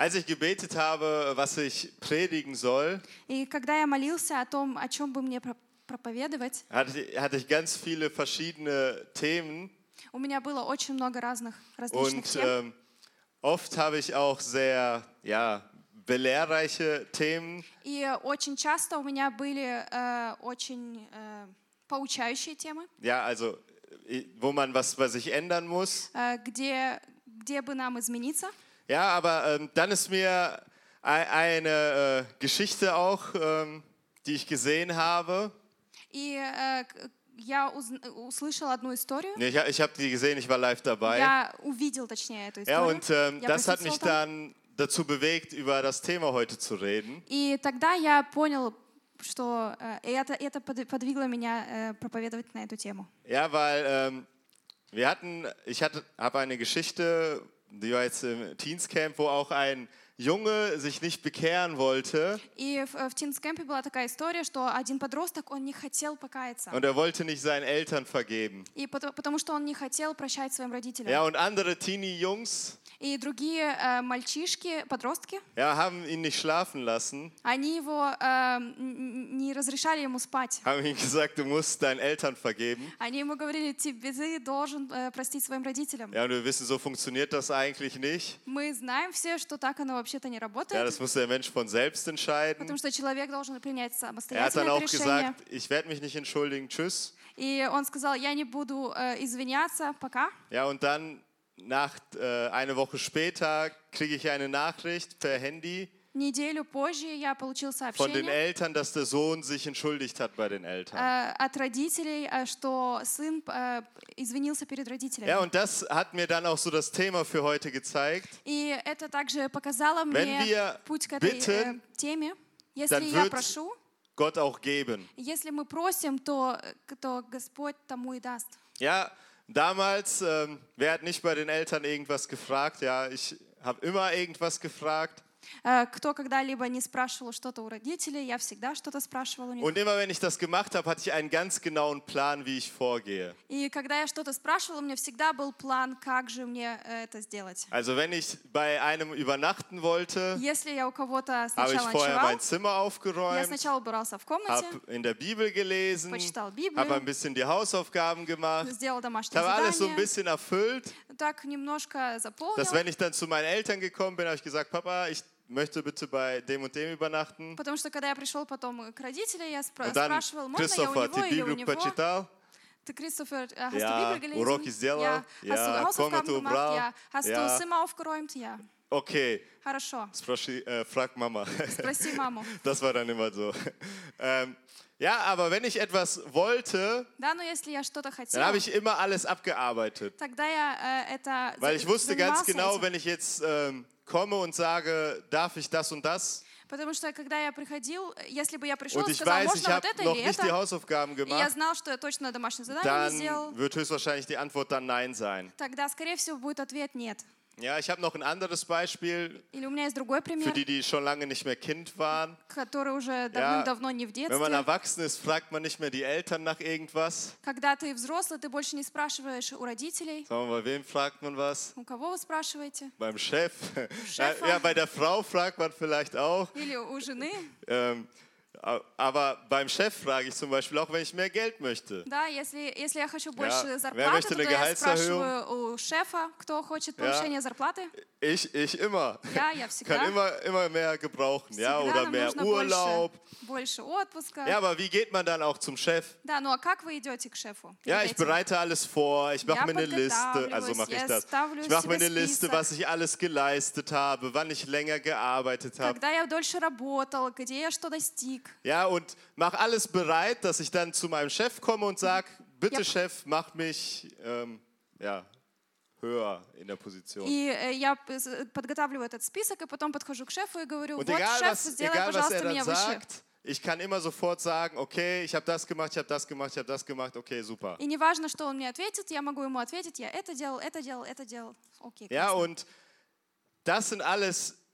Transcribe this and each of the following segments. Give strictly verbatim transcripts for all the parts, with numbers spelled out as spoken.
Als ich gebetet habe, was ich predigen soll, И когда я молился о том, о чем бы мне про- проповедовать, hatte, hatte ich ganz viele verschiedene Themen у меня было очень много разных различных und тем. ähm, oft habe ich auch sehr, ja, belehrreiche Themen. И очень часто у меня были э, очень э, поучающие темы, Ja, also i- wo man was bei sich ändern muss. э, где, где бы нам измениться. Ja, aber ähm, dann ist mir ei- eine äh, Geschichte auch, ähm, die ich gesehen habe. И э, к- я уз- услышала одну историю. Nee, ich ha- ich habe die gesehen, ich war live dabei. Я увидел, точнее, эту Ja, историю. und ähm, Я das hat mich присутствовала там. dann dazu bewegt, über das Thema heute zu reden. И тогда я понял, что э, это, это под- подвигло меня э, проповедовать на эту тему. Ja, weil ähm, wir hatten, ich hatte, habe eine Geschichte, die war jetzt im Teenscamp, wo auch ein Junge sich nicht bekehren wollte И в, в Тинскэмпе была такая история, что один подросток, он не хотел покаяться. und er wollte nicht seinen Eltern vergeben. И потому, потому что он не хотел прощать своим родителям. Ja, und andere Teenie-Jungs, И другие э, мальчишки, подростки, ja, haben ihn nicht schlafen lassen, они его э, н- н- не разрешали ему спать. haben ihm gesagt, du musst deinen Eltern vergeben. Они ему говорили, тебе ты должен э, простить своим родителям. Ja, und wir wissen, so funktioniert das eigentlich nicht. Мы знаем все, что так оно вообще-то не Ja, работает, das muss der Mensch von selbst entscheiden. потому что человек должен принять Er hat dann самостоятельное auch решение. gesagt, ich werde mich nicht entschuldigen, tschüss. И он сказал, я не буду э, извиняться пока. Ja, und dann nach, äh, eine Woche später kriege ich eine Nachricht per Handy Неделю позже я получил von den сообщение Eltern, dass der Sohn sich entschuldigt hat bei den Eltern. э, от родителей, э, что сын э, извинился перед родителями. Ja, und das hat mir dann auch so das Thema für heute gezeigt. И это также показало Wenn мне wir путь к этой э, bitten, теме. Если dann я wird прошу, Gott auch geben. если мы просим, то, то Господь тому и даст. Ja, damals, ähm, wer hat nicht bei den Eltern irgendwas gefragt? Ja, ich habe immer irgendwas gefragt. Э, Кто когда-либо не спрашивал что-то у родителей, я всегда что-то спрашивала у них. Und immer wenn ich das gemacht habe, hatte ich einen ganz genauen Plan, wie ich vorgehe. И когда я что-то спрашивала, у меня всегда был план, как же мне э, это сделать. Also wenn ich bei einem übernachten wollte, Если я у кого-то habe ich сначала vorher ночевал, mein Zimmer я aufgeräumt, сначала убирался в комнате, habe in der Bibel gelesen, почитал habe Библию, ein bisschen die Hausaufgaben gemacht. сделал Ich домашнее habe alles so ein задание, bisschen erfüllt, так немножко заполнил. dass wenn ich dann zu meinen Eltern gekommen bin, habe ich gesagt, Papa, ich möchte bitte bei dem und dem übernachten. Потому что когда я пришел потом к родителям, я спра- Und dann, спрашивал, можно я у Christopher, него ты или у Библию него? почитал? Ты, Кристофер, äh, hast Ja, du Bibel gelesen? уроки сделал? Ja. Hast Ja, du Hausaufgaben комнату gemacht? убрал? Ja. Hast Ja. du Zimmer aufgeräumt? Ja. Okay, Хорошо. Спроси, äh, frag Mama. Спроси маму. Das war dann immer so. Ähm, ja, aber wenn ich etwas wollte, Да, но если я что-то dann хотела, habe ich immer alles abgearbeitet. тогда я äh, это Weil ich wusste ganz занимался genau, этим. wenn ich jetzt ähm, komme und sage, darf ich das und das? Потому что когда я приходил, если бы я пришел Und и ich сказал, weiß, ich можно вот habe это noch или nicht die это, Hausaufgaben и я gemacht, знал, что я точно домашнее задание не сделал, dann wird höchstwahrscheinlich die Antwort dann Nein sein. тогда, скорее всего, будет ответ «нет». Ja, ich habe noch ein anderes Beispiel Или у меня есть другой für пример, die, die schon lange nicht mehr Kind waren. который уже давным-давно не в Wenn man детстве. erwachsen ist, fragt man nicht mehr die Eltern nach irgendwas. Когда ты взрослый, ты больше не спрашиваешь у родителей. Sagen wir mal, bei wem fragt man was? У кого вы спрашиваете? Beim Chef. Chefa. Ja, bei der Frau fragt man vielleicht auch. Или у жены? Ähm, aber beim Chef frage ich zum Beispiel auch, wenn ich mehr Geld möchte. Да, если, если я хочу больше wer зарплаты, möchte то eine я Gehaltserhöhung? спрашиваю у шефа, кто хочет повышение зарплаты. Ich, ich immer. Ja, ja, Kann всегда. immer, immer mehr gebrauchen. Ja, Всегда oder нам mehr нужно Urlaub. больше, больше отпуска. Ja, aber wie geht man dann auch zum Chef? Да, ну а как вы идете к шефу? Ja, перед ich этим? bereite alles vor, ich mache Ja, mir eine Liste, подготавливаюсь, also mache ich я das. ставлю Ich mache mir себе eine Liste, список. was ich alles geleistet habe, wann ich länger gearbeitet habe. Когда я дольше работал, где я что достиг. Ja, und mache alles bereit, dass ich dann zu meinem Chef komme und sage, bitte Ja. Chef, mach mich ähm, ja, höher in der Position. И э, я п- с- подготавливаю этот список, и потом подхожу к шефу и говорю, Und вот, egal шеф, was, сделай, egal, was er пожалуйста, dann меня выше. sagt, ich kann immer sofort sagen, okay, ich habe das gemacht, ich habe das gemacht, ich habe das gemacht, okay, super. И неважно, что он мне ответит, я могу ему ответить, я это делал, это делал, это делал. Окей, Ja, классно. und das sind alles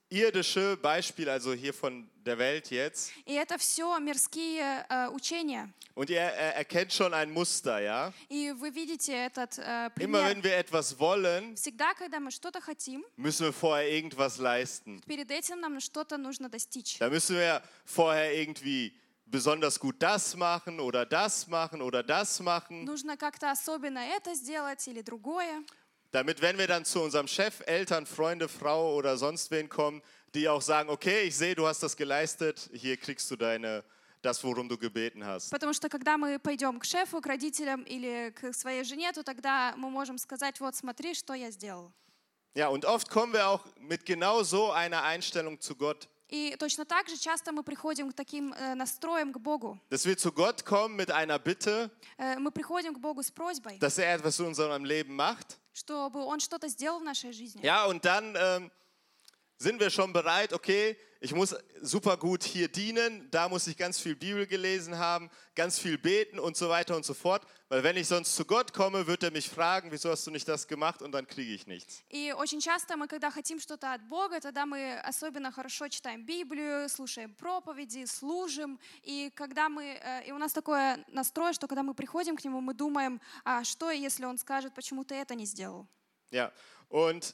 irdische Beispiele, also hier von der Welt jetzt. И это все мирские э, учения. Und ihr er, erkennt schon ein Muster, ja? И вы видите этот э, Immer пример. wenn wir etwas wollen, Всегда, когда мы что-то хотим, müssen wir vorher irgendwas leisten. перед этим нам что-то нужно достичь. Da müssen wir vorher irgendwie besonders gut das machen oder das machen oder das machen, Нужно как-то особенно это сделать или другое. damit, wenn wir dann zu unserem Chef, Eltern, Freunde, Frau oder sonst wen kommen, die auch sagen, okay, ich sehe, du hast das geleistet, hier kriegst du deine, das, worum du gebeten hast. Потому что когда мы пойдем к шефу, к родителям или к своей жене, то тогда мы можем сказать, вот смотри, что я сделал. Ja, und oft kommen wir auch mit genau so einer Einstellung zu Gott, И точно так же часто мы приходим к таким э, настроям к Богу. dass wir zu Gott kommen mit einer Bitte, Э, мы приходим к Богу с просьбой, dass er etwas in unserem Leben macht. чтобы Он что-то сделал в нашей жизни. Ja, und dann ähm, sind wir schon bereit, okay, ich muss super gut hier dienen, da muss ich ganz viel Bibel gelesen haben, ganz viel beten und so weiter und so fort, weil wenn ich sonst zu Gott komme, wird er mich fragen, wieso hast du nicht das gemacht, und dann kriege ich nichts. И очень часто мы, когда хотим что-то от Бога, тогда мы особенно хорошо читаем Библию, слушаем проповеди, служим. И когда мы, э, и у нас такое настрой, что когда мы приходим к Нему, мы думаем, а что, если Он скажет, почему ты это не сделал? Ja, und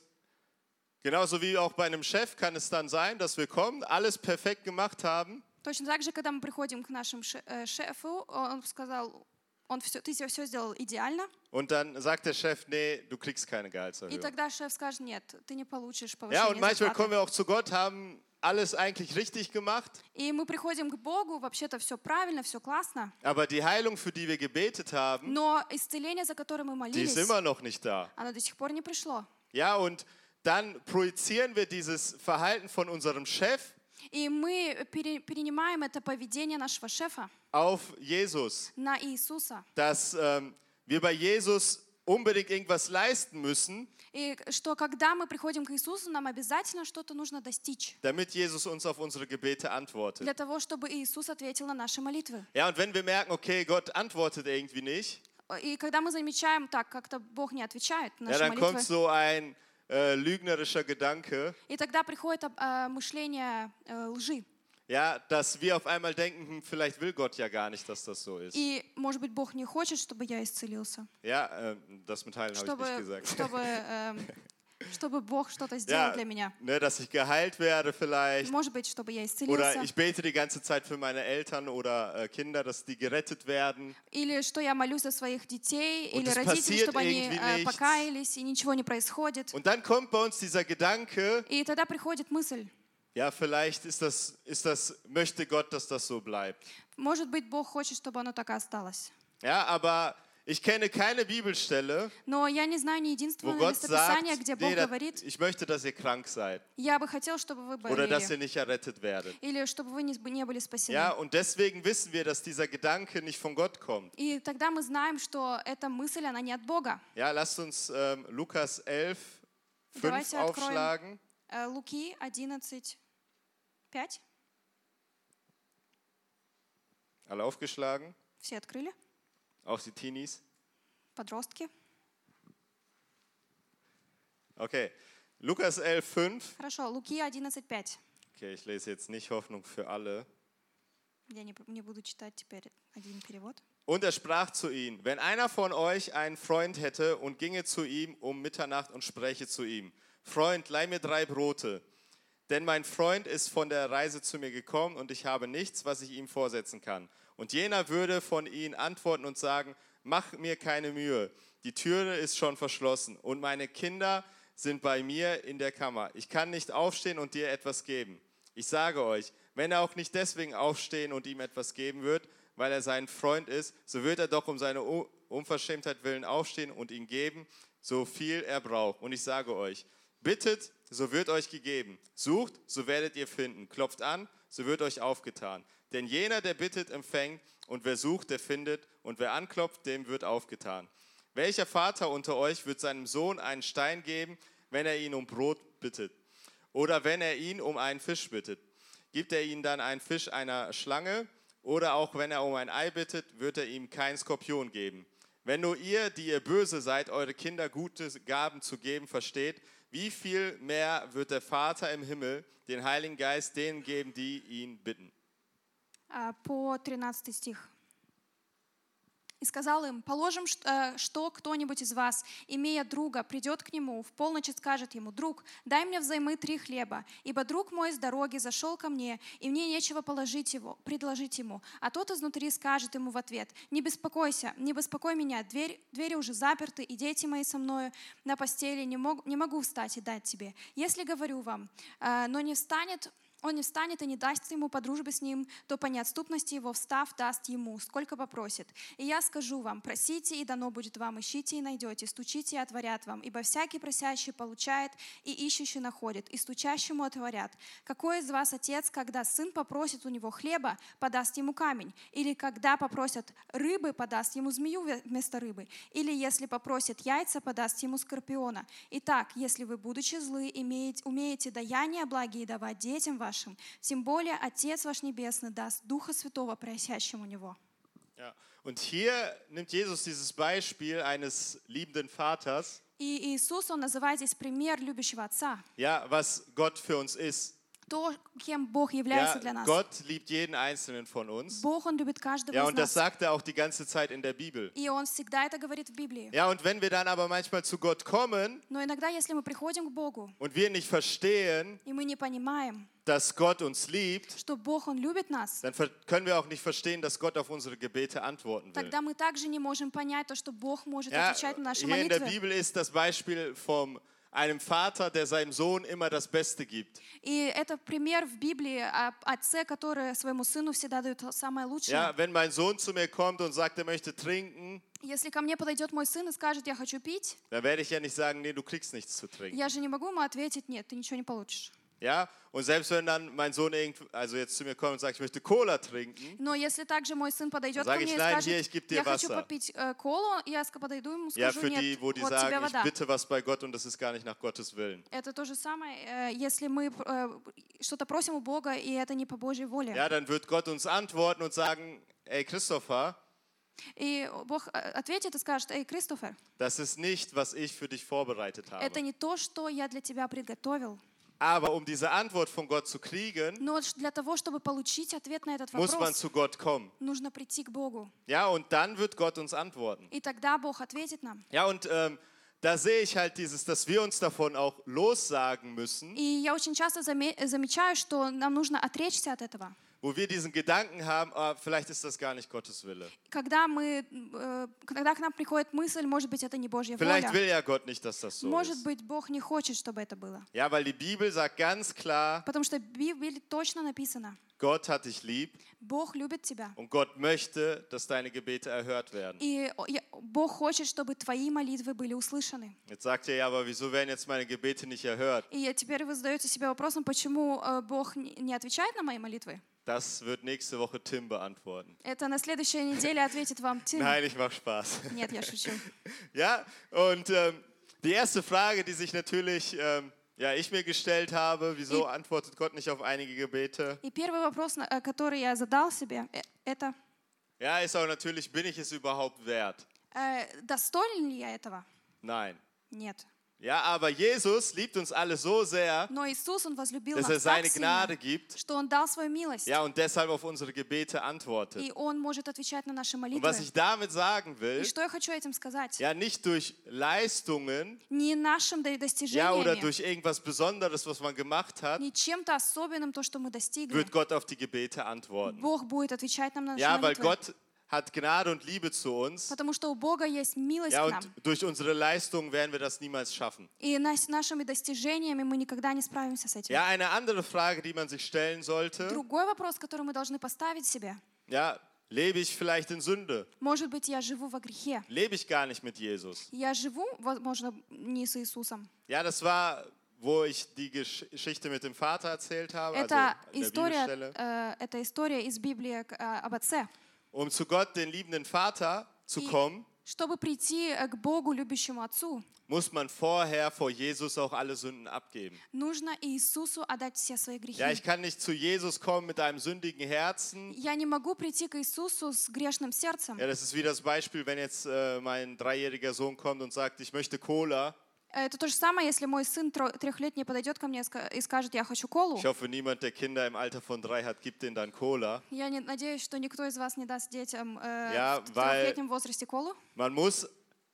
genauso wie auch bei einem Chef kann es dann sein, dass wir kommen, alles perfekt gemacht haben, Точно так же, когда мы приходим к нашему ше- э, шефу, он сказал, он все, ты все сделал идеально, und dann sagt der Chef, nee, du kriegst keine и Gehaltserhöhung. тогда шеф скажет, нет, ты не получишь Ja, повышение und manchmal kommen зарплаты. wir auch zu Gott, haben alles eigentlich richtig gemacht, И мы приходим к Богу, вообще-то все правильно, все классно, aber die Heilung, für die wir gebetet haben, но исцеление, за которое мы die ist молились, immer noch nicht da. оно до сих пор не пришло. Ja, und dann projizieren wir dieses Verhalten von unserem Chef И мы пере- перенимаем это поведение нашего шефа auf Jesus, на Иисуса. dass ähm, wir bei Jesus unbedingt irgendwas leisten müssen, И что когда мы приходим к Иисусу, нам обязательно что-то нужно достичь damit Jesus uns auf unsere Gebete antwortet. для того, чтобы Иисус ответил на наши молитвы. Ja, und wenn wir merken, okay, Gott antwortet irgendwie nicht, И когда мы замечаем, так как-то Бог не отвечает на ja, наши dann kommt молитвы, so ein äh, lügnerischer Gedanke, и тогда приходит э, мышление э, лжи. ja, dass wir auf einmal denken, hm, vielleicht will Gott ja gar nicht, dass das so ist. И, может быть, Бог не хочет, чтобы я исцелился, Ja, äh, das mit Heilen habe ich чтобы, nicht gesagt. чтобы, эм, чтобы Бог что-то сделал Ja, для меня. ne, dass ich geheilt werde vielleicht. Может быть, чтобы я Oder исцелился. ich bete die ganze Zeit für meine Eltern oder äh, Kinder, dass die gerettet werden. Или что я молюсь за своих детей, Und или es родителей, passiert чтобы они irgendwie э, nichts. покаялись, и ничего не происходит. Und dann kommt bei uns dieser Gedanke, И тогда приходит мысль, ja, vielleicht ist das, ist das, möchte Gott, dass das so bleibt. может быть, Бог хочет, чтобы оно так и осталось. Ja, aber ich kenne keine Bibelstelle, Но я не знаю ни wo единственного Gott sagt, местописания, где Бог nee, das, говорит, ich möchte, dass ihr krank seid я бы хотел, чтобы вы oder dass болели, ihr nicht errettet werdet. или чтобы вы не не были спасены. Ja, und deswegen wissen wir, dass dieser Gedanke nicht von Gott kommt. И тогда мы знаем, что эта мысль, она не от Бога. Ja, lasst uns ähm, Lukas elf, fünf Давайте откроем aufschlagen. э, Луки одиннадцать, пять. Alle aufgeschlagen, Все открыли? auch die Teenies. Подростки. Okay, Lukas elf, fünf. Хорошо, Луки одиннадцать, пять. Okay, ich lese jetzt nicht Hoffnung für alle. Я не, не буду читать теперь один перевод. Und er sprach zu ihnen, wenn einer von euch einen Freund hätte und ginge zu ihm um Mitternacht und spräche zu ihm, Freund, leih mir drei Brote, denn mein Freund ist von der Reise zu mir gekommen und ich habe nichts, was ich ihm vorsetzen kann. Und jener würde von ihnen antworten und sagen, mach mir keine Mühe, die Türe ist schon verschlossen und meine Kinder sind bei mir in der Kammer. Ich kann nicht aufstehen und dir etwas geben. Ich sage euch, wenn er auch nicht deswegen aufstehen und ihm etwas geben wird, weil er sein Freund ist, so wird er doch um seine Unverschämtheit willen aufstehen und ihm geben, so viel er braucht. Und ich sage euch, bittet, so wird euch gegeben. Sucht, so werdet ihr finden. Klopft an, so wird euch aufgetan. Denn jener, der bittet, empfängt, und wer sucht, der findet, und wer anklopft, dem wird aufgetan. Welcher Vater unter euch wird seinem Sohn einen Stein geben, wenn er ihn um Brot bittet? Oder wenn er ihn um einen Fisch bittet? Gibt er ihm dann einen Fisch einer Schlange? Oder auch wenn er um ein Ei bittet, wird er ihm keinen Skorpion geben. Wenn nur ihr, die ihr böse seid, eure Kinder gute Gaben zu geben versteht, wie viel mehr wird der Vater im Himmel den Heiligen Geist denen geben, die ihn bitten. А, По тринадцатый стих. И сказал им: положим, ш- э, что кто-нибудь из вас, имея друга, придет к нему, в полночь и скажет ему: друг, дай мне взаймы три хлеба, ибо друг мой с дороги зашел ко мне, и мне нечего положить его, предложить ему. А тот изнутри скажет ему в ответ: не беспокойся, не беспокой меня, дверь, двери уже заперты, и дети мои со мною на постели, не, мог, не могу встать и дать тебе. Если говорю вам, э, но не встанет... Он не встанет и не даст ему по дружбе с ним, то по неотступности его, встав, даст ему, сколько попросит. И я скажу вам: просите, и дано будет вам, ищите, и найдете, стучите, и отворят вам. Ибо всякий просящий получает, и ищущий находит, и стучащему отворят. Какой из вас отец, когда сын попросит у него хлеба, подаст ему камень? Или когда попросят рыбы, подаст ему змею вместо рыбы? Или если попросит яйца, подаст ему скорпиона? Итак, если вы, будучи злы, имеете, умеете даяние благие давать детям вашим, тем более Отец ваш Небесный даст Духа Святого просящим у Него. Ja. Und hier nimmt Jesus dieses Beispiel eines liebenden Vaters, И Иисус, Он называет здесь пример любящего Отца. ja, was Gott für uns ist. То, кем Бог Ja, является для нас. Gott liebt jeden Einzelnen von uns. Бог, Он любит каждого Ja, из und das нас. sagt er auch die ganze Zeit in der Bibel. И Он всегда это говорит в Библии. Ja, und wenn wir dann aber manchmal zu Gott kommen Но иногда, если мы приходим к Богу, und wir nicht verstehen, и мы не понимаем, dass Gott uns liebt, что Бог, Он любит нас, dann ver- können wir auch nicht verstehen, dass Gott auf unsere Gebete antworten will. тогда мы также не можем понять то, что Бог может Ja, отвечать на наши hier in der молитвы. Bibel ist das Beispiel von einem Vater, der seinem Sohn immer das Beste gibt. И это пример в Библии о отце, который своему сыну всегда дает самое лучшее. Ja, wenn mein Sohn zu mir kommt und sagt, er möchte trinken, Если ко мне подойдет мой сын и скажет: я хочу пить, dann werde ich ja nicht sagen, nee, du kriegst nichts zu trinken. я же не могу ему ответить: нет, ты ничего не получишь. Ja, und selbst wenn dann mein Sohn irgend, also jetzt zu mir kommt und sagt, ich möchte Cola trinken, Но если также мой сын подойдет Sag ко ich, мне и nein, hier, скажет: ich geb dir я хочу Wasser. попить э, колу, я ск- подойду ему, ja, скажу: für die, нет, wo die вот тебе sagen, ich вода. bitte was bei Gott und das ist gar nicht nach Gottes Willen. Это то же самое, э, если мы э, что-то просим у Бога, и это не по Божьей воле. Ja, dann wird Gott uns antworten und sagen, ey Christopher, И Бог э, ответит и скажет: эй, Кристофер, das ist nicht, was ich für dich vorbereitet habe. это не то, что я для тебя приготовил. Aber um diese Antwort von Gott zu kriegen, Но для того, чтобы получить ответ на этот muss man вопрос, zu Gott kommen. нужно прийти к Богу. Ja, und dann wird Gott uns antworten. И тогда Бог ответит нам. Ja, und ähm, da sehe ich halt dieses, dass wir uns davon auch lossagen müssen, И я очень часто заме- замечаю, что нам нужно отречься от этого. wo wir diesen Gedanken haben, ah, vielleicht ist das gar nicht Gottes Wille. Когда, мы, э, когда к нам приходит мысль: может быть, это не Божья Vielleicht воля. will ja Gott nicht, dass das so Может ist. быть, Бог не хочет, чтобы это было. Ja, weil die Bibel sagt ganz klar, Потому что в Библии точно написано: Gott hat dich lieb Бог любит тебя. und Gott möchte, dass deine Gebete erhört werden. И я- Бог хочет, чтобы твои молитвы были услышаны. Jetzt sagt ihr, ja, aber wieso werden jetzt meine Gebete nicht erhört? И теперь вы задаете себе вопросом: почему э, Бог не не отвечает на мои молитвы? Das wird nächste Woche Tim beantworten. Это на следующей неделе ответит вам Тим. Nein, ich mache Spaß. Нет, я шучу. Ja, und ähm, die erste Frage, die sich natürlich ähm, ja, ich mir gestellt habe, wieso antwortet Gott nicht auf einige Gebete? И первый вопрос, на- э, который я задал себе, э, это: Ja, ist auch natürlich, bin ich es überhaupt wert? э, достоин ли я этого? Nein. Нет. Ja, aber Jesus liebt uns alle so sehr, Но Иисус, Он возлюбил dass нас er seine так Gnade сильно, gibt, что Он дал свою милость. ja, und deshalb auf unsere Gebete antwortet. И Он может отвечать на наши Und молитвы. was ich damit sagen И will, что я хочу этим сказать? ja, nicht durch Leistungen, Не нашим до- ja, oder достижениями, durch irgendwas Besonderes, was man gemacht hat, не чем-то особенным, то, что мы достигли. wird Gott auf die Gebete antworten. Бог будет отвечать нам на наши Ja, weil молитвы. Gott hat Gnade und Liebe zu uns. Потому что у Бога есть милость Ja, к und нам. durch unsere Leistungen werden wir das niemals schaffen. И нас- нашими достижениями мы никогда не справимся с этим. Ja, eine andere Frage, die man sich stellen sollte, Другой вопрос, который мы должны поставить себе. ja, lebe ich vielleicht in Sünde? Может быть, я живу во грехе. Lebe ich gar nicht mit Jesus? Я живу, возможно, не с Иисусом. Ja, das war, wo ich die Gesch- Geschichte mit dem Vater erzählt habe, also Это in der история, Bibelstelle. э, это история из Библии к- э, об отце. Um zu Gott, den liebenden Vater, zu И kommen, чтобы прийти э, к Богу, любящему Отцу, muss man vorher vor Jesus auch alle Sünden abgeben. нужно Иисусу отдать все свои грехи. Ja, ich kann nicht zu Jesus kommen mit einem sündigen Herzen. Я не могу прийти к Иисусу с грешным сердцем. Ja, das ist wie das Beispiel, wenn jetzt äh, mein dreijähriger Sohn kommt und sagt, ich möchte Cola. Это то же самое, если мой сын тро- трехлетний подойдет ко мне и ска- и скажет, я хочу колу. Ich hoffe, niemand, der Kinder im Alter von drei hat, gibt denen dann Cola. Я не, надеюсь, что никто из вас не даст детям э, Ja, в weil- трехлетнем возрасте колу. Man muss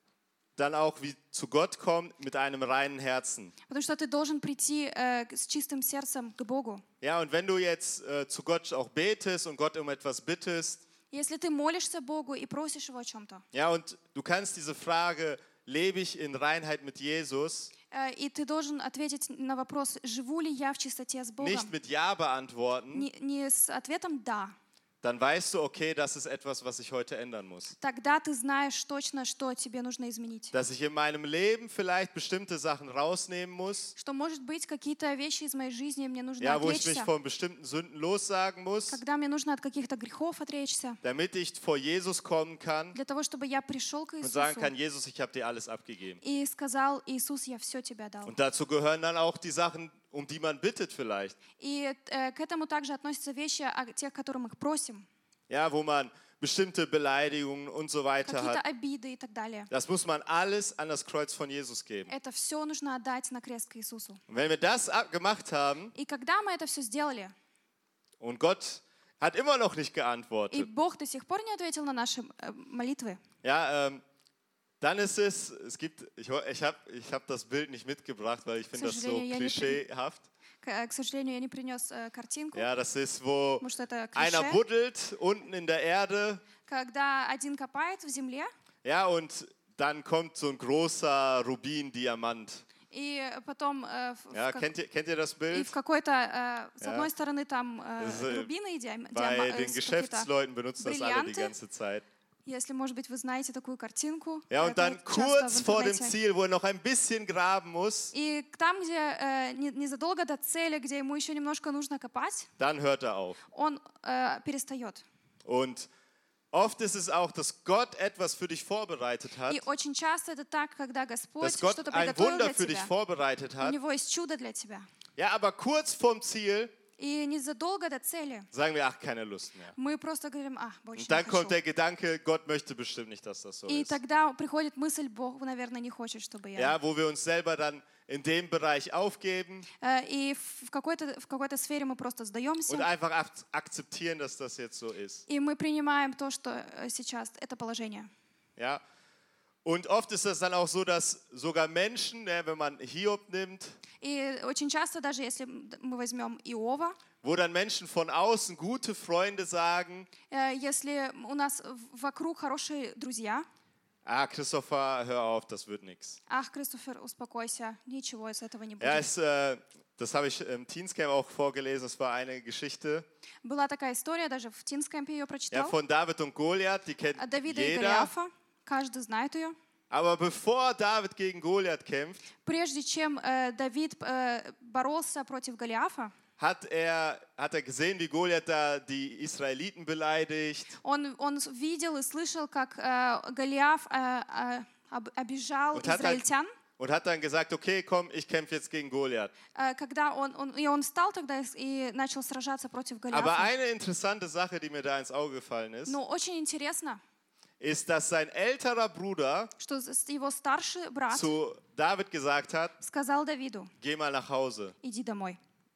dann auch wie zu Gott kommen mit einem reinen Herzen. Потому что ты должен прийти э, с чистым сердцем к Богу. Ja, und wenn du jetzt äh, zu Gott auch betest und Gott um etwas bittest, Если ты молишься Богу и просишь Его о чем-то, ja, und du kannst diese Frage, lebe ich in Reinheit mit Jesus, э, и ты должен ответить на вопрос, живу ли я в чистоте с Богом, nicht mit Ja beantworten, не, не с ответом «да», dann weißt du, okay, das ist etwas, was ich heute ändern muss. тогда ты знаешь точно, что тебе нужно изменить. Dass ich in meinem Leben vielleicht bestimmte Sachen rausnehmen muss, Что, может быть, какие-то вещи из моей жизни мне нужно ja, wo ich mich отречься, von bestimmten Sünden lossagen muss, когда мне нужно от каких-то грехов отречься, damit ich vor Jesus kommen kann для того, чтобы я пришел к und sagen kann, Иисусу Jesus, ich habe dir alles abgegeben. и сказал, Иисус, я все тебе дал. Und dazu gehören dann auch die Sachen, um die man bittet vielleicht. И э, к этому также относятся вещи о тех, которых мы просим, Ja, wo man bestimmte Beleidigungen und so weiter какие-то hat. обиды и так далее. Das muss man alles an das Kreuz von Jesus geben. Это все нужно отдать на крест к Иисусу. Und wenn wir das ab- gemacht haben И когда мы это все сделали, und Gott hat immer noch nicht и geantwortet, Бог до сих пор не ответил на наши э, молитвы, ja, ähm, dann ist es, es gibt, ich, ho- ich habe ich hab das Bild nicht mitgebracht, weil ich finde das so сожалению, я не при- klischeehaft. к, äh, к сожалению, я не принес э, картинку, Ja, das ist, wo потому что это einer клише. buddelt unten in der Erde, Когда один копает в земле, ja, und dann kommt so ein großer Rubin-Diamant. и потом э, в, Ja, в как- kennt ihr, kennt ihr das и Bild? в какой-то, э, с Ja. одной стороны там э, Das ist, äh, рубины и диам- диама- Bei э, den с какие-то, Geschäftsleuten benutzen das alle die Brillanten. ganze Zeit. если, может быть, вы знаете такую картинку. Ja, und это dann часто kurz в vor dem интернете. Ziel, wo er noch ein bisschen graben muss, И там, где э, не- незадолго до цели, где ему еще немножко нужно копать, dann hört er auf. он э, перестает. Und oft ist es auch, dass Gott etwas für dich vorbereitet hat, И очень часто это так, когда Господь dass Gott что-то ein приготовил Wunder для für dich тебя. vorbereitet У hat. него есть чудо для тебя. Ja, aber kurz vorm Ziel И незадолго до цели sagen wir, ach, keine Lust mehr. мы просто говорим, а, больше Und не dann kommt хочу. der Gedanke, Gott möchte bestimmt nicht, dass das so И ist. тогда приходит мысль, Бог, наверное, не хочет, чтобы я... Ja, wo wir uns selber dann in dem Bereich aufgeben Э, И в какой-то, в какой-то сфере мы просто сдаемся, und einfach ak- akzeptieren, dass das jetzt so ist. и мы принимаем то, что э, сейчас это положение. Ja. Und oft ist das dann auch so, dass sogar Menschen, ja, wenn man Hiob nimmt, И очень часто, даже если мы возьмем Иова, wo dann Menschen von außen, gute Freunde sagen, э, если у нас в- вокруг хорошие друзья, ah, Christopher, hör auf, das wird nichts. ах, Кристофер, успокойся, ничего из этого не Ja, будет. es, äh, das habe ich im Teenscamp auch vorgelesen, das war eine Geschichte Была такая история, даже в Тинскэмпе ее ja, прочитал, von David und Goliath, die kennt от Давида и jeder. Голиафа, каждый знает ее. Aber bevor David gegen Goliath kämpft, Прежде чем э, Давид э, боролся против Голиафа, hat er, hat er gesehen, wie Goliath da die Israeliten beleidigt. он, он видел и слышал, как э, Голиаф э, э, об- обижал Und hat, dann, израильтян. und hat dann gesagt, okay, komm, ich kämpfe jetzt gegen Goliath. Э, когда он, он, и он встал тогда и начал сражаться против Aber Голиафа. eine interessante Sache, die mir da ins Auge gefallen ist, Но очень интересно, ist, dass sein älterer Bruder что с- его старший брат zu David gesagt hat, сказал Давиду, geh mal nach Hause. иди домой.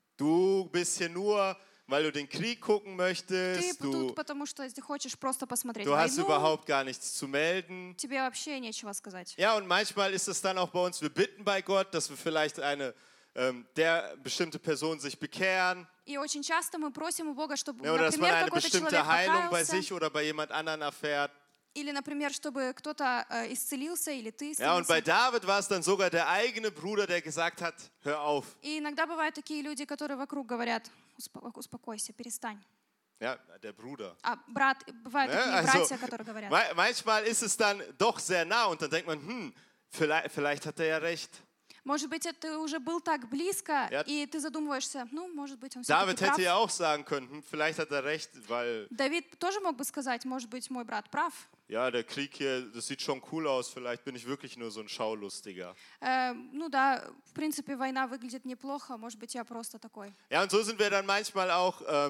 Du bist hier nur, weil du den Krieg gucken Ты möchtest. Du, тут, потому что ты хочешь просто посмотреть du hast войну, überhaupt gar nichts zu melden. тебе вообще нечего сказать. Ja, und manchmal ist es dann auch bei uns, wir bitten bei Gott, dass wir vielleicht eine, ähm, der bestimmte Person sich bekehren. И очень часто мы просим у Бога, чтобы, Ja, oder dass man например, eine какой-то bestimmte человек Heilung bei покаялся, sich oder bei jemand anderen erfährt. или, например, чтобы кто-то э, исцелился, или ты Ja, und bei исцелился. David war es dann sogar der eigene Bruder, der gesagt hat, hör auf. И иногда бывают такие люди, которые вокруг говорят, «Успо- успокойся, перестань. Ja, der Bruder. А брат, бывают Ne? такие Also, братья, которые говорят. ma- manchmal ist es dann doch sehr nah und dann denkt man, hm, vielleicht, vielleicht hat er ja recht. Может быть, ты уже был так близко, Ja. и ты задумываешься, ну, может быть, он все-таки David прав. hätte ja auch sagen können, hm, vielleicht hat er recht, weil Давид тоже мог бы сказать, может быть, мой брат прав. ja, der Krieg hier, das sieht schon cool aus, vielleicht bin ich wirklich nur so ein Schaulustiger. Э, ну да, в принципе, война выглядит неплохо, может быть, я просто такой. Ja, und so sind wir dann manchmal auch, ähm,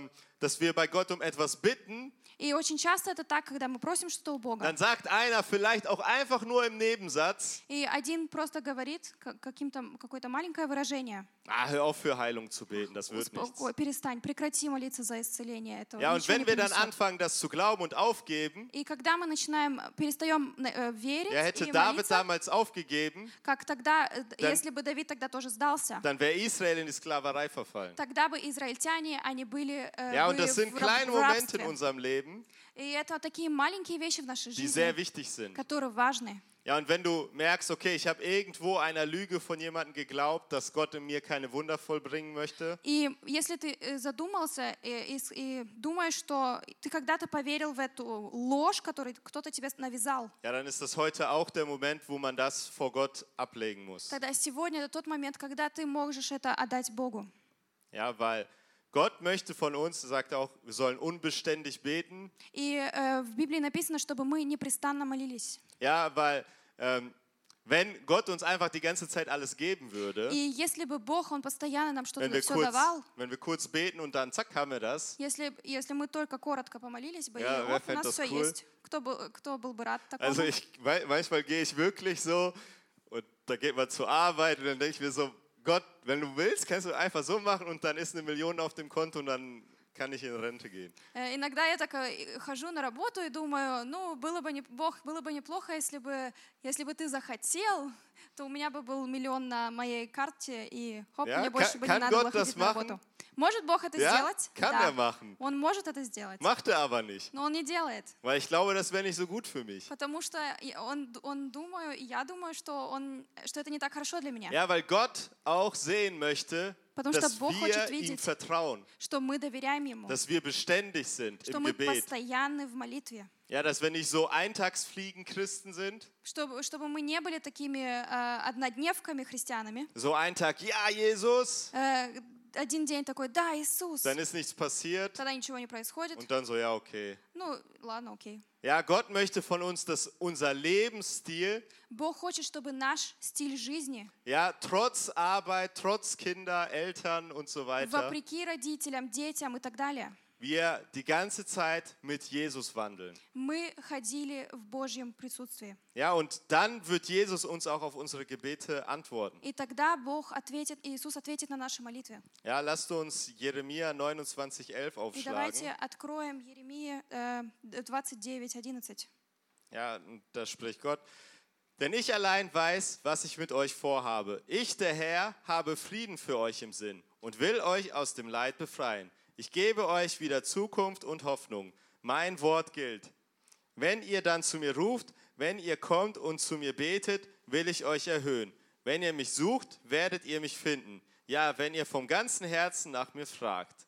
dass wir bei Gott um etwas bitten, И очень часто это так, когда мы просим что-то у Бога. dann sagt einer vielleicht auch einfach nur im Nebensatz, И один просто говорит к- каким-то, какое-то маленькое выражение. ah, hör auf für Heilung zu beten, das wird nichts. Успокой, перестань, прекрати молиться за исцеление. Этого Ja, und ничего не wenn wir dann принесет. anfangen, das zu glauben und aufgeben, И когда мы начинаем, перестаем э, верить ja, hätte и David молиться, damals aufgegeben, как тогда, э, Dann- если бы Давид тогда тоже сдался, dann wäre Israel in die Sklaverei verfallen. тогда бы израильтяне, они были, э, Ja, und были das sind в, раб- kleine в Momente in рабстве. unserem Leben, И это такие маленькие вещи в нашей die sehr жизни, wichtig sind. которые важны. Ja, und wenn du merkst, okay, ich habe irgendwo einer Lüge von jemandem geglaubt, dass Gott in mir keine Wunder vollbringen möchte, И если ты э, задумался э, и, с- и думаешь, что ты когда-то поверил в эту ложь, которую кто-то тебе навязал, ja, dann ist das heute auch der Moment, wo man das vor Gott ablegen muss. тогда сегодня это тот момент, когда ты можешь это отдать Богу. Ja, weil Gott möchte von uns, er sagt auch, wir sollen unbeständig beten. И э, в Библии написано, чтобы мы непрестанно молились. Ja, weil ähm, wenn Gott uns einfach die ganze Zeit alles geben würde, И если бы Бог, Он постоянно нам что-то wenn wir, все kurz, давал, wenn wir kurz beten und dann zack, haben wir das, если, если мы только коротко помолились бы, Ja, и wer вот у fänd нас das все cool? есть, кто был, кто был бы рад такому? also ich, wei- manchmal gehe ich wirklich so und da geht man zur Arbeit und dann denke ich mir so, Gott, wenn du willst, kannst du einfach so machen und dann ist eine Million auf dem Konto und dann kann ich in Rente gehen. Э, Иногда я так э, хожу на работу и думаю, ну, было бы, не, Бог, было бы неплохо, если бы, если бы ты захотел, то у меня бы был миллион на моей карте, и хоп, Ja, мне больше kann- бы не kann надо было Gott das ходить на работу. machen? Может Бог это Ja, сделать? kann Да. er machen. Он может это сделать, Macht er aber nicht, но Он не делает. weil ich glaube, das wäre nicht so gut für mich. Потому что и он, он думаю, и я думаю, что, он, что это не так хорошо для меня. Ja, weil Gott auch sehen möchte, Потому что dass Бог хочет wir ihm видеть, vertrauen, что мы доверяем Ему, dass wir beständig sind что im мы Gebet. постоянны в молитве. Ja, dass wir nicht so Eintagsfliegen Christen sind, Чтобы, чтобы мы не были такими э, однодневками христианами. so ein Tag, ja, Jesus, Э, один день такой, да, Иисус, dann ist nichts passiert тогда ничего не происходит. und dann so, ja, okay. Ну, ладно, окей. Ja, Gott möchte von uns, dass unser Lebensstil, Бог хочет, чтобы наш стиль жизни, ja, trotz Arbeit, trotz Kinder, Eltern und so weiter, вопреки родителям, детям и так далее, wir die ganze Zeit mit Jesus wandeln. мы ходили в Божьем присутствии. Ja, und dann wird Jesus uns auch auf unsere Gebete antworten. И тогда Бог ответит, Иисус ответит на наши молитвы. Ja, lasst uns Jeremia neunundzwanzig elf И давайте aufschlagen. откроем Еремия э, двадцать девять одиннадцать. Ja, und da spricht Gott. Denn ich allein weiß, was ich mit euch vorhabe. Ich, der Herr, habe Frieden für euch im Sinn und will euch aus dem Leid befreien. Ich gebe euch wieder Zukunft und Hoffnung. Mein Wort gilt. Wenn ihr dann zu mir ruft, wenn ihr kommt und zu mir betet, will ich euch erhöhen. Wenn ihr mich sucht, werdet ihr mich finden. Ja, wenn ihr vom ganzen Herzen nach mir fragt.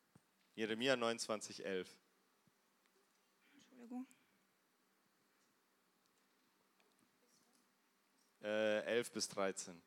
Jeremia neunundzwanzig elf. Entschuldigung. Äh, elf bis dreizehn.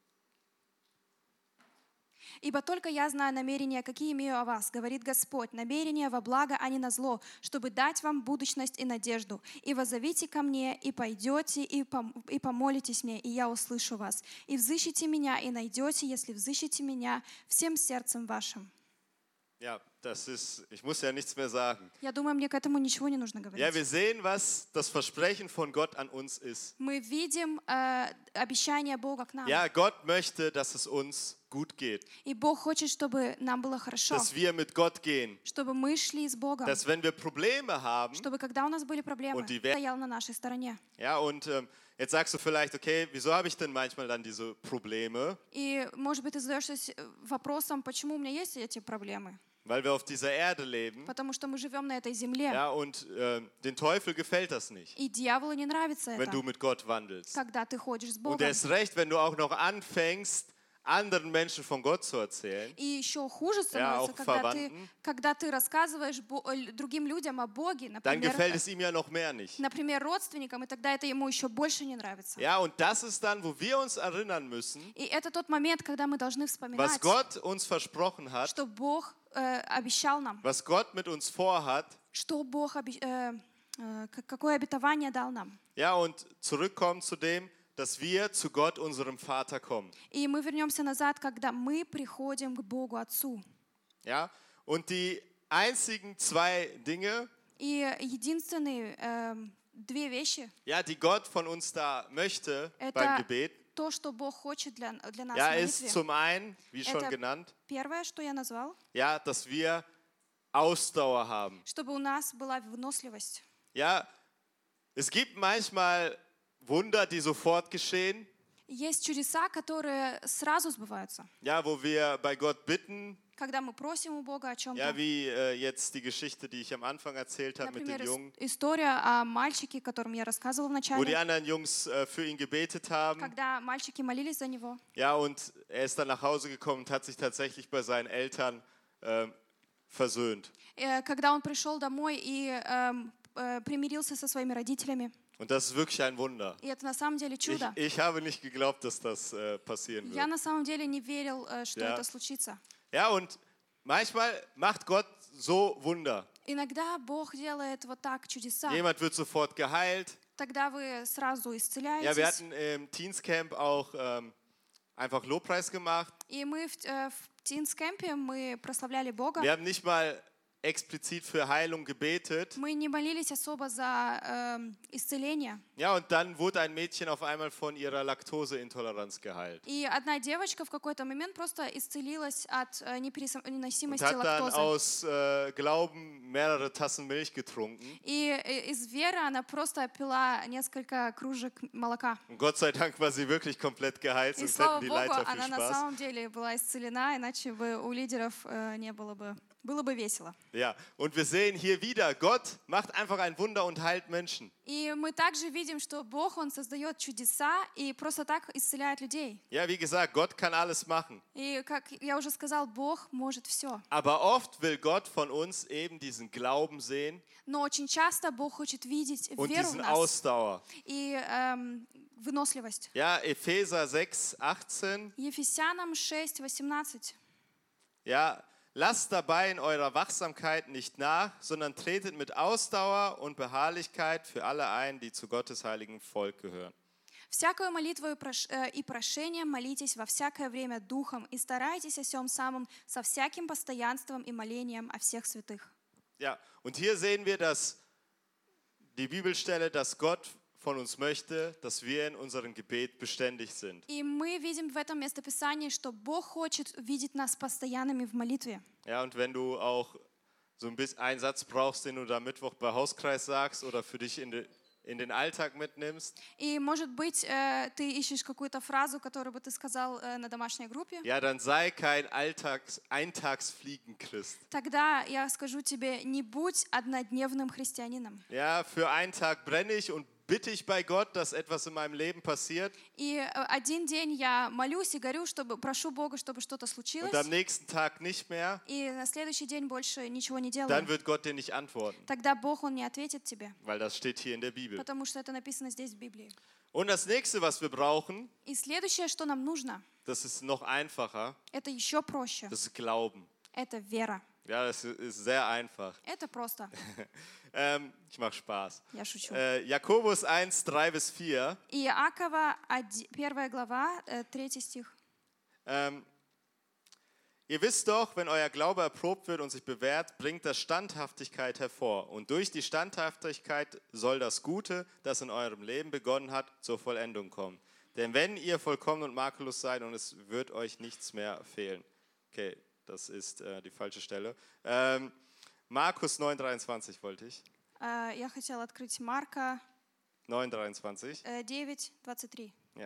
«Ибо только я знаю намерения, какие имею о вас, говорит Господь, намерения во благо, а не на зло, чтобы дать вам будущность и надежду. И воззовите ко мне, и пойдете, и, пом- и помолитесь мне, и я услышу вас. И взыщите меня, и найдете, если взыщите меня всем сердцем вашим». Ja, das ist, ich muss ja nichts mehr sagen. Я думаю, мне к этому ничего не нужно говорить. Ja, wir sehen, was das Versprechen von Gott an uns ist. Мы видим э, обещание Бога к нам. Ja, Gott möchte, dass es uns gut geht, И Бог хочет, чтобы нам было хорошо, dass wir mit Gott gehen, чтобы мы шли с Богом, dass wenn wir Probleme haben, чтобы когда у нас были проблемы, Und die Он стоял на нашей стороне. ja, und ähm, jetzt sagst du vielleicht, okay, wieso habe ich denn manchmal dann diese Probleme? И, может быть, ты задаешься с- вопросом, почему у меня есть эти проблемы? Weil wir auf dieser Erde leben, Потому что мы живем на этой земле, ja, und ähm, den Teufel gefällt das nicht, и дьяволу не нравится wenn du это, mit Gott wandelst. когда ты ходишь с Und Богом. erst recht, wenn du auch noch anfängst, anderen Menschen von Gott zu erzählen. И еще хуже Ja, становится, auch когда ты, Verwandten. когда ты рассказываешь Бо- э, другим людям о Боге, Dann например, gefällt es ihm ja noch mehr nicht. например, родственникам, и тогда это ему еще больше не нравится. Ja, und das ist dann, wo wir uns erinnern müssen, И это тот момент, когда мы должны was вспоминать, Gott uns versprochen hat, что Бог э, обещал нам, was Gott mit uns vorhat. что Бог обе- э, э, к- какое обетование дал нам. Ja, und zurückkommen zu dem, dass wir zu Gott, unserem Vater, kommen. И мы вернемся назад, когда мы приходим к Богу Отцу. Ja, und die einzigen zwei Dinge, И единственные эм, две вещи ja, die Gott von uns da möchte Это beim Gebet, то, что Бог хочет для, для нас ja, в ist молитве. zum einen, wie schon Это genannt, первое, что я назвал, ja, dass wir Ausdauer haben. чтобы у нас была выносливость. Ja, es gibt manchmal Wunder, die sofort geschehen, Есть чудеса, которые сразу сбываются. ja, wo wir bei Gott bitten, Когда мы просим у Бога о чем-то. ja, wie äh, jetzt die Geschichte, die ich am Anfang erzählt habe mit den Например, Jungen, ис- история о мальчике, котором я рассказывала в wo die начале. anderen Jungs äh, für ihn gebetet haben, Когда мальчики молились за него. ja, und er ist dann nach Hause gekommen und hat sich tatsächlich bei seinen Eltern äh, versöhnt. Э, Когда он пришел домой и эм, э, примирился со своими родителями. Und das ist wirklich ein Wunder. И это на самом деле Ich, чудо. ich habe nicht geglaubt, dass das äh, passieren Я wird. на самом деле не верил, э, что Ja. это случится. Ja, und manchmal macht Gott so Wunder. Иногда Бог делает вот так чудеса. Jemand wird sofort geheilt. Тогда вы сразу Ja, wir исцеляетесь. hatten im Teenscamp auch ähm, einfach Lobpreis gemacht. И мы в, э, в Тинскэмпе мы прославляли Бога. Wir haben nicht mal explizit für Heilung gebetet. Мы не молились особо за эм, исцеление. Ja, und dann wurde ein Mädchen auf einmal von ihrer Laktoseintoleranz geheilt. И одна девочка в какой-то момент просто исцелилась от э, Und непереносимости hat dann лактозы. aus äh, Glauben mehrere Tassen Milch getrunken. И э, из веры она просто пила несколько кружек молока. Und Gott sei Dank war sie wirklich komplett geheilt, И sonst слава hätten die Богу, Leiter viel она на Spaß. самом деле была исцелена, иначе бы у лидеров э, не было бы, было бы весело. Ja, und wir sehen hier wieder, Gott macht einfach ein Wunder und heilt Menschen. И мы также видим, что Бог, Он создает чудеса и просто так исцеляет людей. Ja, wie gesagt, Gott kann alles machen. И, как я уже сказал, Бог может все. Aber oft will Gott von uns eben diesen Glauben sehen Но очень часто Бог хочет видеть und веру в diesen нас Ausdauer. и эм, выносливость. Ja, Epheser sechs, achtzehn. Ефесянам шесть восемнадцать. Ja, lasst dabei in eurer Wachsamkeit nicht nach, sondern tretet mit Ausdauer und Beharrlichkeit für alle ein, die zu Gottes heiligen Volk gehören. «Всякую молитву и прош- э, и прошение молитесь во всякое время духом и старайтесь о сем самом со всяким постоянством и молением о всех святых». Ja, und hier sehen wir, dass die Bibelstelle, dass Gott von uns möchte, dass wir in unserem Gebet beständig sind. И мы видим в этом местописании, что Бог хочет видеть нас постоянными в молитве. Ja, und wenn du auch so ein bisschen einen Satz brauchst, den du da Mittwoch bei Hauskreis sagst oder für dich in, de, in den Alltag mitnimmst, И, может быть, э, ты ищешь какую-то фразу, которую бы ты сказал э, на домашней группе. ja, dann sei kein Alltags, Eintagsfliegen-Christ. Тогда я скажу тебе, не будь однодневным христианином. Ja, für einen Tag brenne ich und bitte ich bei Gott, dass etwas in meinem Leben passiert. И э, один день я молюсь и горю, чтобы, прошу Бога, чтобы что-то случилось. Und am nächsten Tag nicht mehr, И на следующий день больше ничего не dann делаю. wird Gott dir nicht antworten, Тогда Бог, Он не ответит тебе, weil das steht hier in der Bibel. потому что это написано здесь в Библии. Und das nächste, was wir brauchen, И следующее, что нам нужно, das ist noch einfacher, это еще проще. das ist Glauben. Это вера. Ja, das ist sehr einfach. Это просто. ähm, ich mache Spaß. Я шучу. Äh, Jakobus eins, drei bis vier. И Иакова, оди- первая глава, э, третий стих. Ähm, Ihr wisst doch, wenn euer Glaube erprobt wird und sich bewährt, bringt das Standhaftigkeit hervor. Und durch die Standhaftigkeit soll das Gute, das in eurem Leben begonnen hat, zur Vollendung kommen. Denn wenn ihr vollkommen und makellos seid, und es wird euch nichts mehr fehlen. Okay, das ist äh, die falsche Stelle. Ähm, Markus neun, dreiundzwanzig wollte ich. Э, Я хотела открыть Марка neun, dreiundzwanzig. э, девять двадцать три. Ja.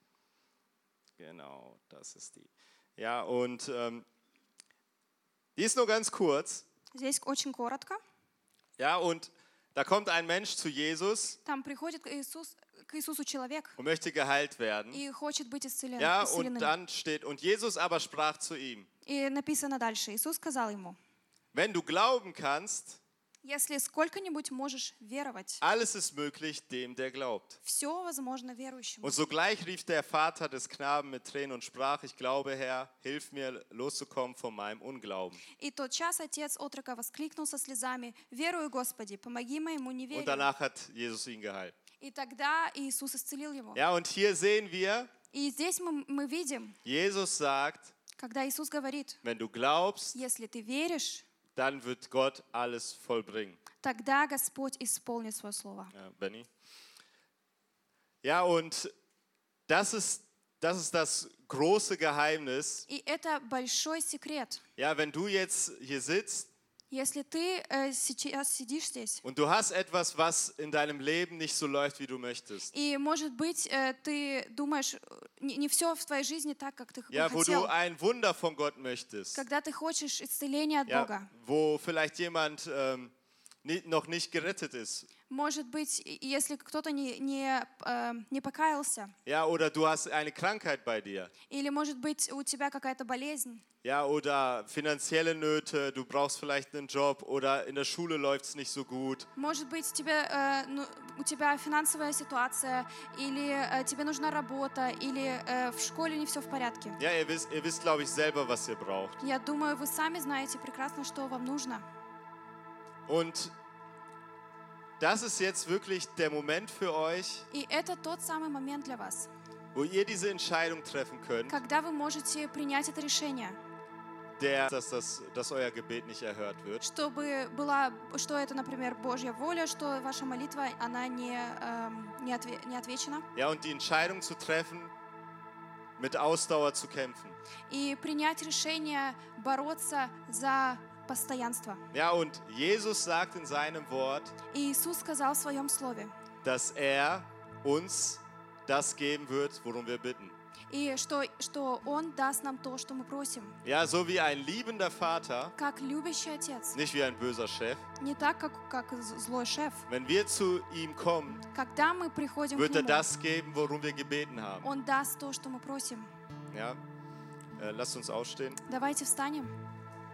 Genau, das ist die. Ja, und ähm, die ist nur ganz kurz. Здесь очень коротко. Ja, und da kommt ein Mensch zu Jesus Там приходит Иисус, к Иисусу человек und möchte geheilt werden. и хочет быть исцелен, Ja, und исцеленным. dann steht, und Jesus aber sprach zu ihm, И написано дальше. Иисус сказал ему, wenn du glauben kannst, если сколько-нибудь можешь веровать, alles ist möglich dem, der glaubt. все возможно верующему. Und sogleich rief der Vater des Knaben mit Tränen und sprach, ich glaube, Herr, hilf mir loszukommen von meinem Unglauben. И тотчас отец отрока воскликнул со слезами, «Верую, Господи, помоги моему Und неверию». danach hat Jesus ihn geheilt. И тогда Иисус исцелил его. Ja, und hier sehen wir, И здесь мы, мы видим, Jesus sagt, когда Иисус говорит, wenn du glaubst, если ты веришь, dann wird Gott alles vollbringen. тогда Господь исполнит свое слово. Ja, Benny. Ja, und das ist, das ist das große Geheimnis. И это большой секрет. Ja, wenn du jetzt hier sitzt Если ты э, сейчас сидишь здесь, und du hast etwas, was in deinem Leben nicht so läuft, wie du möchtest. и, может быть, э, ты думаешь, не, не все в твоей жизни так, как ты Ja, бы wo du хотел. ein Wunder von Gott möchtest. Когда ты хочешь исцеления от Ja, Бога. wo vielleicht jemand ähm, nie, noch nicht gerettet ist. Может быть, и- если кто-то не, не, э, не покаялся, Ja, oder du hast eine Krankheit bei dir. или, может быть, у тебя какая-то болезнь, Ja, oder finanzielle Nöte, du brauchst vielleicht einen Job oder in der Schule läuft es nicht so gut. может быть, тебе, э, ну, у тебя финансовая ситуация, или э, тебе нужна работа, или э, в школе не все в порядке. Ja, ihr wisst, ihr wisst, glaube ich, selber, was ihr braucht. Я думаю, вы сами знаете прекрасно, что вам нужно. Und das ist jetzt wirklich der Moment für euch, И это тот самый момент для вас, wo ihr diese Entscheidung treffen könnt, когда вы можете принять это решение, der, dass, das, dass euer Gebet nicht erhört wird. чтобы была, что это, например, Божья воля, что ваша молитва, она не, эм, не, отве- не отвечена, Ja, und die Entscheidung zu treffen, mit Ausdauer zu kämpfen. и принять решение бороться за постоянство. Ja, und Jesus sagt in seinem Wort, И Иисус сказал в своем слове, dass er uns das geben wird, worum wir bitten. и что, что Он даст нам то, что мы просим. Ja, so wie ein liebender Vater, Как любящий отец, nicht wie ein böser Chef. не так, как, как з- злой шеф. Wenn wir zu ihm kommen, Когда мы приходим wird к er Нему, das geben, worum wir gebeten haben. Он даст то, что мы просим. Ja, äh, lasst uns aufstehen. Давайте встанем.